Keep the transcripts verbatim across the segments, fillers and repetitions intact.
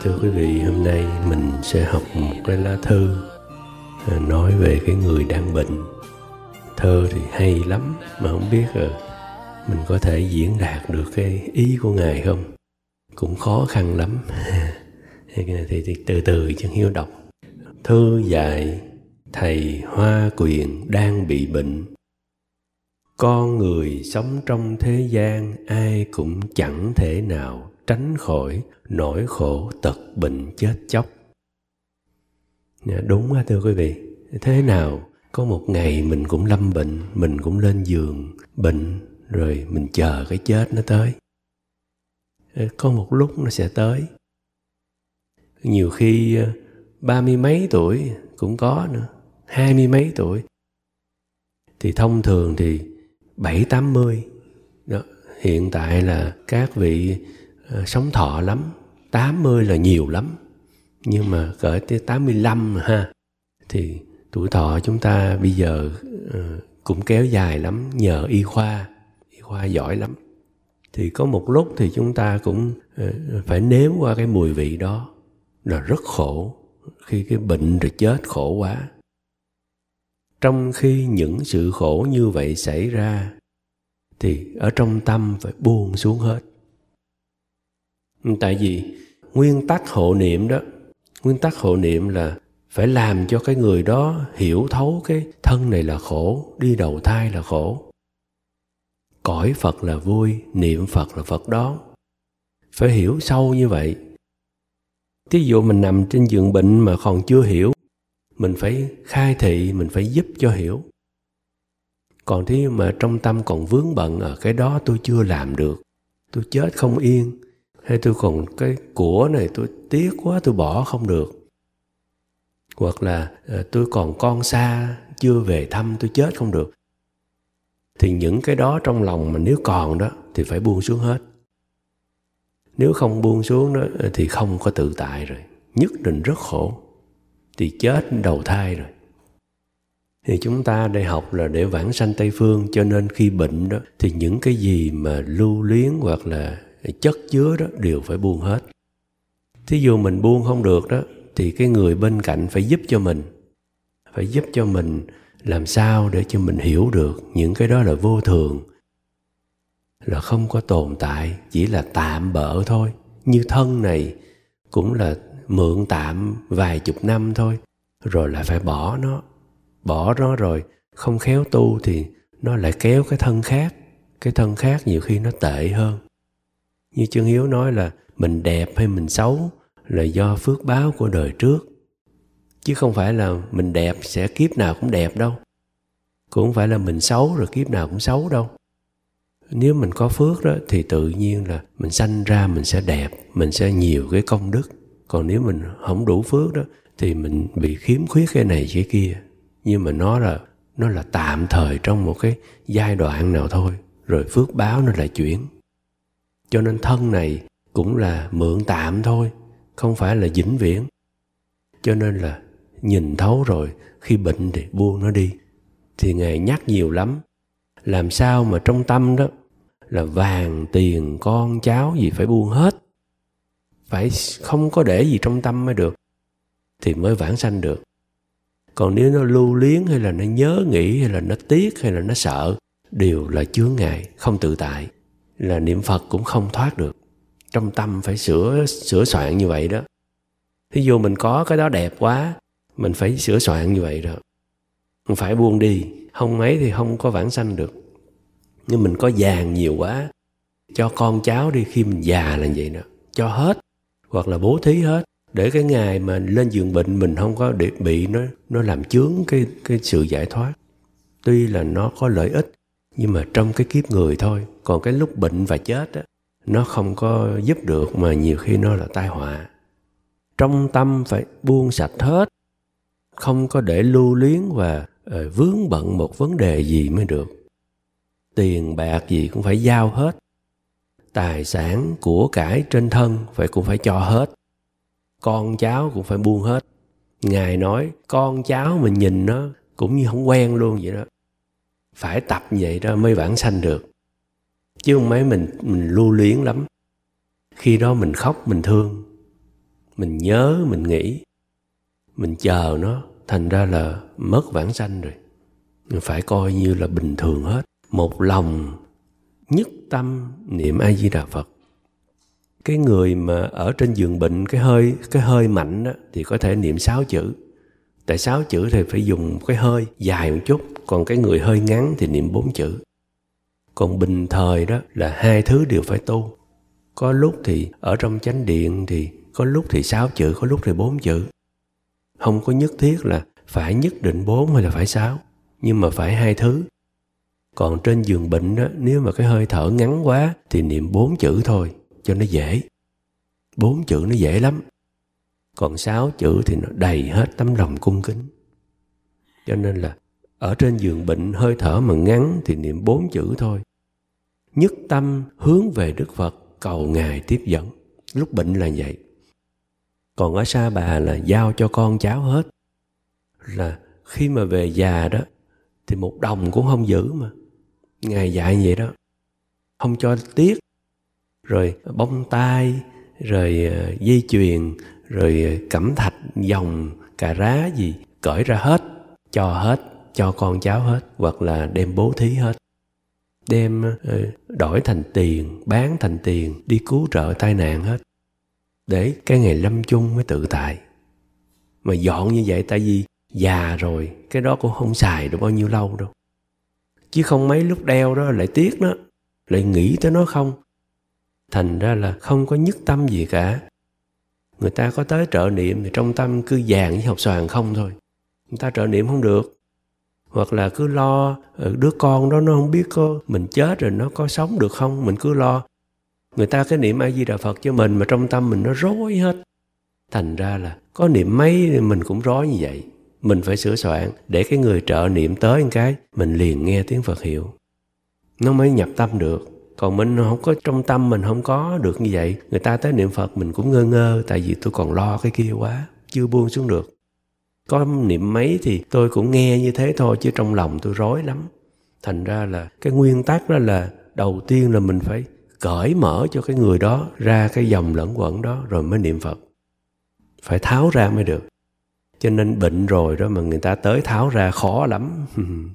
Thưa quý vị, hôm nay mình sẽ học một cái lá thư nói về cái người đang bệnh. Thơ thì hay lắm, mà không biết là mình có thể diễn đạt được cái ý của Ngài không? Cũng khó khăn lắm. thì, thì, thì từ từ Chân Hiếu đọc. Thư dạy thầy Hoa Quyền đang bị bệnh. Con người sống trong thế gian, ai cũng chẳng thể nào tránh khỏi nỗi khổ tật bệnh chết chóc. Đúng á thưa quý vị. Thế nào có một ngày mình cũng lâm bệnh, mình cũng lên giường bệnh, rồi mình chờ cái chết nó tới. Có một lúc nó sẽ tới. Nhiều khi ba mươi mấy tuổi cũng có nữa, hai mươi mấy tuổi. Thì thông thường thì bảy tám mươi. Đó. Hiện tại là các vị uh, sống thọ lắm, tám mươi là nhiều lắm. Nhưng mà cỡ tới tám mươi lăm ha, thì tuổi thọ chúng ta bây giờ uh, cũng kéo dài lắm nhờ y khoa. Y khoa giỏi lắm. Thì có một lúc thì chúng ta cũng uh, phải nếm qua cái mùi vị đó. Là rất khổ. Khi cái bệnh rồi chết khổ quá. Trong khi những sự khổ như vậy xảy ra, thì ở trong tâm phải buông xuống hết. Tại vì nguyên tắc hộ niệm đó, nguyên tắc hộ niệm là phải làm cho cái người đó hiểu thấu cái thân này là khổ, đi đầu thai là khổ. Cõi Phật là vui, niệm Phật là Phật đón. Phải hiểu sâu như vậy. Thí dụ mình nằm trên giường bệnh mà còn chưa hiểu, mình phải khai thị, mình phải giúp cho hiểu. Còn thế mà trong tâm còn vướng bận, ở cái đó tôi chưa làm được, tôi chết không yên, hay tôi còn cái của này tôi tiếc quá tôi bỏ không được, hoặc là tôi còn con xa chưa về thăm tôi chết không được, thì những cái đó trong lòng mà nếu còn đó thì phải buông xuống hết. Nếu không buông xuống đó thì không có tự tại rồi, nhất định rất khổ, thì chết đầu thai rồi. Thì chúng ta đây học là để vãng sanh Tây Phương, cho nên khi bệnh đó thì những cái gì mà lưu luyến hoặc là chất chứa đó đều phải buông hết. Thí dụ mình buông không được đó, thì cái người bên cạnh phải giúp cho mình. Phải giúp cho mình làm sao để cho mình hiểu được những cái đó là vô thường, là không có tồn tại, chỉ là tạm bợ thôi. Như thân này cũng là mượn tạm vài chục năm thôi, rồi lại phải bỏ nó. Bỏ nó rồi không khéo tu thì nó lại kéo cái thân khác. Cái thân khác nhiều khi nó tệ hơn. Như Chân Hiếu nói là mình đẹp hay mình xấu là do phước báo của đời trước. Chứ không phải là mình đẹp sẽ kiếp nào cũng đẹp đâu. Cũng không phải là mình xấu rồi kiếp nào cũng xấu đâu. Nếu mình có phước đó thì tự nhiên là mình sanh ra mình sẽ đẹp, mình sẽ nhiều cái công đức. Còn nếu mình không đủ phước đó thì mình bị khiếm khuyết cái này cái kia. Nhưng mà nó là nó là tạm thời trong một cái giai đoạn nào thôi, rồi phước báo nó lại chuyển. Cho nên thân này cũng là mượn tạm thôi, không phải là vĩnh viễn. Cho nên là nhìn thấu rồi, khi bệnh thì buông nó đi. Thì Ngài nhắc nhiều lắm. Làm sao mà trong tâm đó là vàng, tiền, con, cháu gì phải buông hết. Phải không có để gì trong tâm mới được, thì mới vãng sanh được. Còn nếu nó lưu luyến hay là nó nhớ nghĩ hay là nó tiếc hay là nó sợ, đều là chướng ngại, không tự tại. Là niệm Phật cũng không thoát được. Trong tâm phải sửa sửa soạn như vậy đó. Thí dụ mình có cái đó đẹp quá, mình phải sửa soạn như vậy đó. Mình phải buông đi, không ấy thì không có vãng sanh được. Nhưng mình có vàng nhiều quá, cho con cháu đi, khi mình già là vậy đó. Cho hết, hoặc là bố thí hết. Để cái ngày mà lên giường bệnh mình không có để bị nó nó làm chướng cái cái sự giải thoát. Tuy là nó có lợi ích, nhưng mà trong cái kiếp người thôi. Còn cái lúc bệnh và chết á, nó không có giúp được, mà nhiều khi nó là tai họa. Trong tâm phải buông sạch hết, không có để lưu luyến và uh, vướng bận một vấn đề gì mới được. Tiền bạc gì cũng phải giao hết. Tài sản của cải trên thân phải cũng phải cho hết. Con cháu cũng phải buông hết. Ngài nói con cháu mình nhìn nó cũng như không quen luôn vậy đó. Phải tập vậy đó mới vãng sanh được. Chứ không mấy mình, mình lưu luyến lắm. Khi đó mình khóc mình thương. mình nhớ, mình nghĩ, mình chờ nó, thành ra là mất vãng sanh rồi. Mình phải coi như là bình thường hết. Một lòng nhất tâm niệm A Di Đà Phật. Cái người mà ở trên giường bệnh, cái hơi cái hơi mạnh đó, thì có thể niệm sáu chữ. Tại sáu chữ thì phải dùng cái hơi dài một chút, còn cái người hơi ngắn thì niệm bốn chữ. Còn bình thời đó là hai thứ đều phải tu. Có lúc thì ở trong chánh điện thì có lúc thì sáu chữ, có lúc thì bốn chữ. Không có nhất thiết là phải nhất định bốn hay là phải sáu, nhưng mà phải hai thứ. Còn trên giường bệnh đó, nếu mà cái hơi thở ngắn quá thì niệm bốn chữ thôi cho nó dễ. Bốn chữ nó dễ lắm. Còn sáu chữ thì nó đầy hết tấm lòng cung kính. Cho nên là ở trên giường bệnh hơi thở mà ngắn thì niệm bốn chữ thôi. Nhất tâm hướng về Đức Phật, cầu Ngài tiếp dẫn. Lúc bệnh là vậy. Còn ở Sa Bà là giao cho con cháu hết. Là khi mà về già đó thì một đồng cũng không giữ mà. Ngài dạy vậy đó. Không cho tiếc. Rồi bông tai, rồi dây chuyền, rồi cẩm thạch, vòng, cà rá gì, cởi ra hết, cho hết, cho con cháu hết, hoặc là đem bố thí hết. Đem đổi thành tiền, bán thành tiền, đi cứu trợ tai nạn hết. Để cái ngày lâm chung mới tự tại. Mà dọn như vậy tại vì già rồi, cái đó cũng không xài được bao nhiêu lâu đâu. Chứ không mấy lúc đeo đó lại tiếc đó, lại nghĩ tới nó không. Thành ra là không có nhất tâm gì cả. Người ta có tới trợ niệm thì trong tâm cứ vàng với hột xoàn không thôi. Người ta trợ niệm không được. Hoặc là cứ lo đứa con đó nó không biết có mình chết rồi nó có sống được không, mình cứ lo. Người ta cái niệm A Di Đà Phật cho mình mà trong tâm mình nó rối hết. Thành ra là có niệm mấy mình cũng rối như vậy. Mình phải sửa soạn để cái người trợ niệm tới một cái mình liền nghe tiếng Phật hiệu. Nó mới nhập tâm được. Còn mình không có trong tâm mình không có được như vậy. Người ta tới niệm Phật mình cũng ngơ ngơ. Tại vì tôi còn lo cái kia quá, chưa buông xuống được. Có niệm mấy thì tôi cũng nghe như thế thôi, chứ trong lòng tôi rối lắm. Thành ra là cái nguyên tắc đó là đầu tiên là mình phải cởi mở cho cái người đó ra cái dòng lẫn quẩn đó rồi mới niệm Phật. Phải tháo ra mới được. Cho nên bệnh rồi đó mà người ta tới tháo ra khó lắm.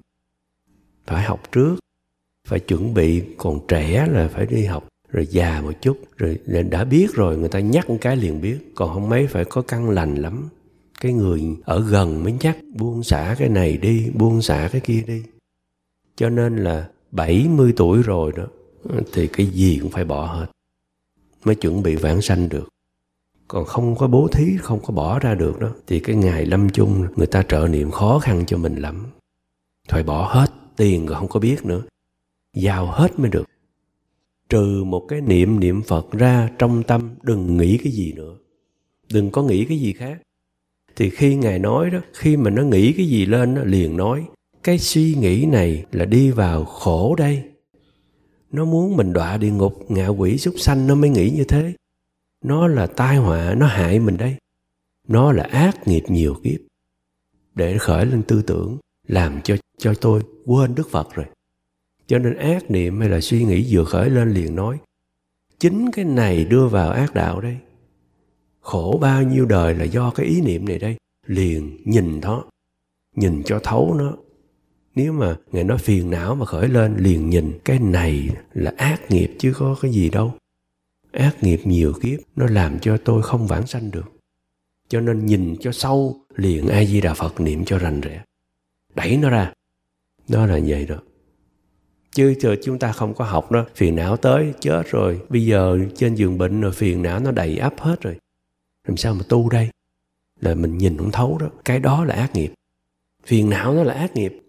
Phải học trước. Phải chuẩn bị, còn trẻ là phải đi học. Rồi già một chút, rồi đã biết rồi người ta nhắc một cái liền biết. Còn không mấy phải có căn lành lắm. Cái người ở gần mới nhắc buông xả cái này đi, buông xả cái kia đi. Cho nên là bảy mươi tuổi rồi đó thì cái gì cũng phải bỏ hết mới chuẩn bị vãng sanh được. Còn không có bố thí, không có bỏ ra được đó thì cái ngày lâm chung người ta trợ niệm khó khăn cho mình lắm. Phải bỏ hết tiền rồi không có biết nữa, giao hết mới được. Trừ một cái niệm niệm Phật ra trong tâm, đừng nghĩ cái gì nữa, đừng có nghĩ cái gì khác. Thì khi Ngài nói đó, khi mà nó nghĩ cái gì lên nó liền nói cái suy nghĩ này là đi vào khổ đây. Nó muốn mình đọa địa ngục, ngạ quỷ súc sanh nó mới nghĩ như thế. Nó là tai họa, nó hại mình đây. Nó là ác nghiệp nhiều kiếp. Để khởi lên tư tưởng, làm cho, cho tôi quên Đức Phật rồi. Cho nên ác niệm hay là suy nghĩ vừa khởi lên liền nói chính cái này đưa vào ác đạo đây. Khổ bao nhiêu đời là do cái ý niệm này đây. Liền nhìn nó, nhìn cho thấu nó. Nếu mà Ngài nói phiền não mà khởi lên, liền nhìn cái này là ác nghiệp chứ có cái gì đâu. Ác nghiệp nhiều kiếp, nó làm cho tôi không vãng sanh được. Cho nên nhìn cho sâu, liền A Di Đà Phật niệm cho rành rẽ. Đẩy nó ra. Đó là vậy đó. Chứ giờ chúng ta không có học đó, phiền não tới, chết rồi. Bây giờ trên giường bệnh rồi phiền não nó đầy ắp hết rồi. Làm sao mà tu đây? Là mình nhìn không thấu đó. Cái đó là ác nghiệp. Phiền não đó là ác nghiệp.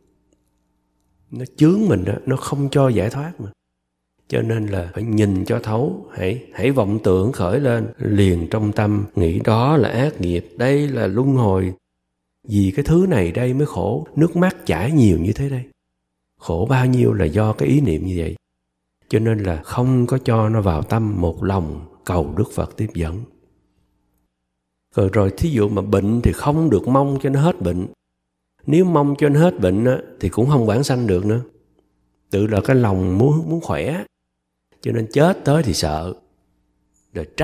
Nó chướng mình đó, nó không cho giải thoát mà. Cho nên là phải nhìn cho thấu. Hãy, hãy vọng tưởng khởi lên, liền trong tâm nghĩ đó là ác nghiệp, đây là luân hồi. Vì cái thứ này đây mới khổ, nước mắt chảy nhiều như thế đây. Khổ bao nhiêu là do cái ý niệm như vậy. Cho nên là không có cho nó vào tâm, một lòng cầu Đức Phật tiếp dẫn. Rồi rồi thí dụ mà bệnh thì không được mong cho nó hết bệnh. Nếu mong cho nó hết bệnh á, thì cũng không vãng sanh được nữa. Tự là cái lòng muốn, muốn khỏe. Cho nên chết tới thì sợ. Rồi trách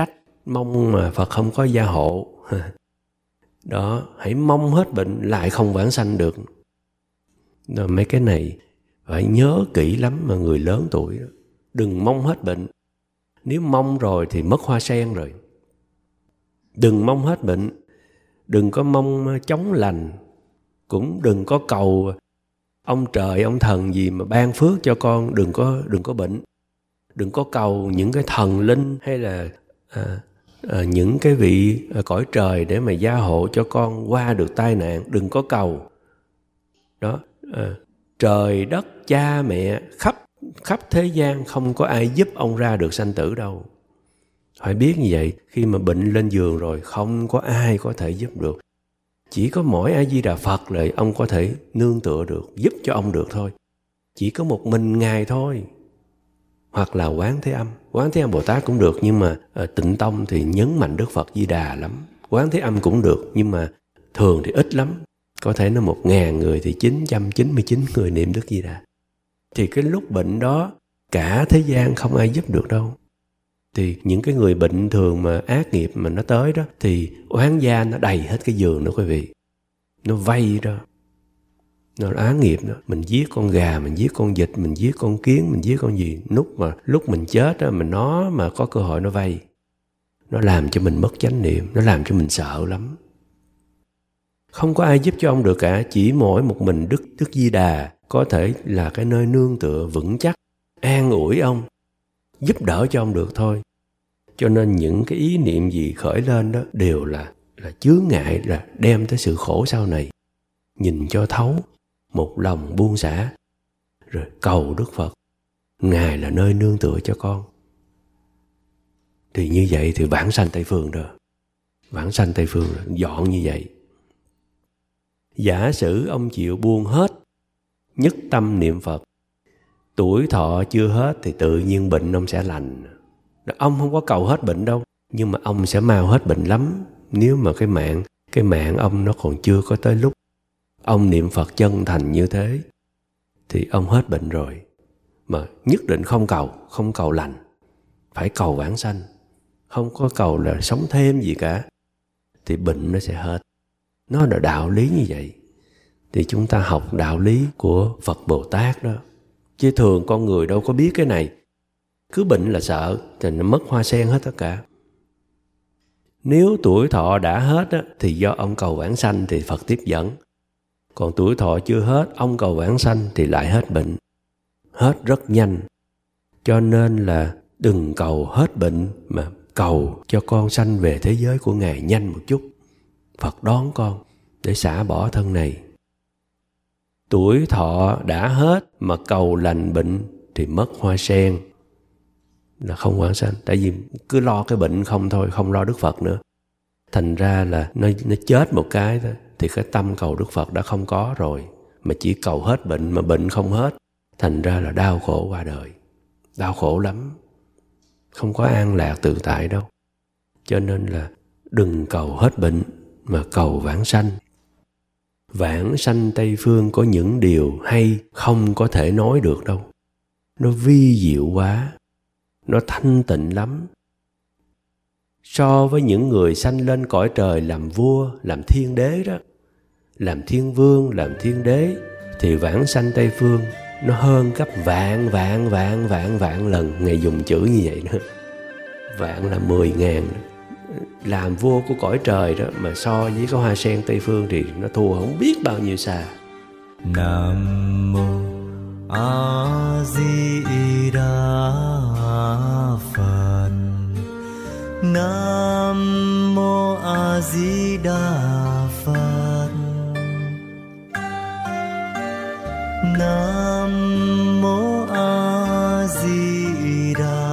mong mà Phật không có gia hộ. Đó, hãy mong hết bệnh lại không vãng sanh được. Đó, mấy cái này phải nhớ kỹ lắm mà người lớn tuổi đó. Đừng mong hết bệnh. Nếu mong rồi thì mất hoa sen rồi. Đừng mong hết bệnh. Đừng có mong chóng lành. Cũng đừng có cầu ông trời, ông thần gì mà ban phước cho con. Đừng có, đừng có bệnh. Đừng có cầu những cái thần linh hay là à, à, những cái vị à, cõi trời để mà gia hộ cho con qua được tai nạn. Đừng có cầu. Đó, à, trời đất cha mẹ khắp khắp thế gian không có ai giúp ông ra được sanh tử đâu. Phải biết như vậy. Khi mà bệnh lên giường rồi không có ai có thể giúp được. Chỉ có mỗi A Di Đà Phật là ông có thể nương tựa được, giúp cho ông được thôi. Chỉ có một mình Ngài thôi. Hoặc là Quán Thế Âm. Quán Thế Âm Bồ Tát cũng được, nhưng mà à, Tịnh Tông thì nhấn mạnh Đức Phật Di Đà lắm. Quán Thế Âm cũng được, nhưng mà thường thì ít lắm. Có thể nó một ngàn người thì chín trăm chín mươi chín người niệm Đức Di Đà. Thì cái lúc bệnh đó cả thế gian không ai giúp được đâu. Thì những cái người bệnh thường mà ác nghiệp mà nó tới đó thì oán gia nó đầy hết cái giường đó quý vị. Nó vây đó. Nó án nghiệp đó. Mình giết con gà, mình giết con vịt, mình giết con kiến, mình giết con gì. Lúc mà lúc mình chết đó, mình nó mà có cơ hội nó vây. Nó làm cho mình mất chánh niệm. Nó làm cho mình sợ lắm. Không có ai giúp cho ông được cả. Chỉ mỗi một mình Đức, Đức Di Đà có thể là cái nơi nương tựa vững chắc, an ủi ông, giúp đỡ cho ông được thôi. Cho nên những cái ý niệm gì khởi lên đó đều là, là chướng ngại, là đem tới sự khổ sau này. Nhìn cho thấu, một lòng buông xả, rồi cầu Đức Phật. Ngài là nơi nương tựa cho con. Thì như vậy thì vãng sanh Tây Phương rồi. Vãng sanh Tây Phương rồi, dọn như vậy. Giả sử ông chịu buông hết, nhất tâm niệm Phật, tuổi thọ chưa hết thì tự nhiên bệnh ông sẽ lành. Ông không có cầu hết bệnh đâu, nhưng mà ông sẽ mau hết bệnh lắm. Nếu mà cái mạng, cái mạng ông nó còn chưa có tới lúc ông niệm Phật chân thành như thế, thì ông hết bệnh rồi. Mà nhất định không cầu, không cầu lành, phải cầu vãng sanh. Không có cầu là sống thêm gì cả, thì bệnh nó sẽ hết. Nó là đạo lý như vậy. Thì chúng ta học đạo lý của Phật Bồ Tát đó. Chứ thường con người đâu có biết cái này. Cứ bệnh là sợ, thì nó mất hoa sen hết tất cả. Nếu tuổi thọ đã hết á, thì do ông cầu vãng sanh thì Phật tiếp dẫn. Còn tuổi thọ chưa hết, ông cầu vãng sanh thì lại hết bệnh. Hết rất nhanh. Cho nên là đừng cầu hết bệnh, mà cầu cho con sanh về thế giới của Ngài nhanh một chút. Phật đón con để xả bỏ thân này. Tuổi thọ đã hết mà cầu lành bệnh thì mất hoa sen, là không vãng sanh. Tại vì cứ lo cái bệnh không thôi, không lo Đức Phật nữa. Thành ra là nó, nó chết một cái thôi, thì cái tâm cầu Đức Phật đã không có rồi. Mà chỉ cầu hết bệnh mà bệnh không hết, thành ra là đau khổ qua đời. Đau khổ lắm. Không có an lạc tự tại đâu. Cho nên là đừng cầu hết bệnh mà cầu vãng sanh. Vãng sanh Tây Phương có những điều hay không có thể nói được đâu. Nó vi diệu quá, nó thanh tịnh lắm. So với những người sanh lên cõi trời làm vua, làm thiên đế đó, làm thiên vương, làm thiên đế, thì vãng sanh Tây Phương nó hơn gấp vạn vạn vạn vạn vạn lần. Ngài dùng chữ như vậy nữa. Vạn là mười ngàn. Làm vua của cõi trời đó mà so với cái hoa sen Tây Phương thì nó thua không biết bao nhiêu xa. Nam mô A Di Đà Phật. Nam mô A Di Đà Phật. Nam mô A Di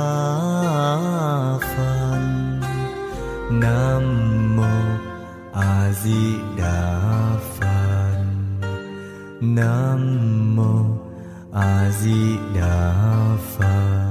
Đà Phật. Nam mô A Di Đà Phật. Nam mô A Di Đà Phật.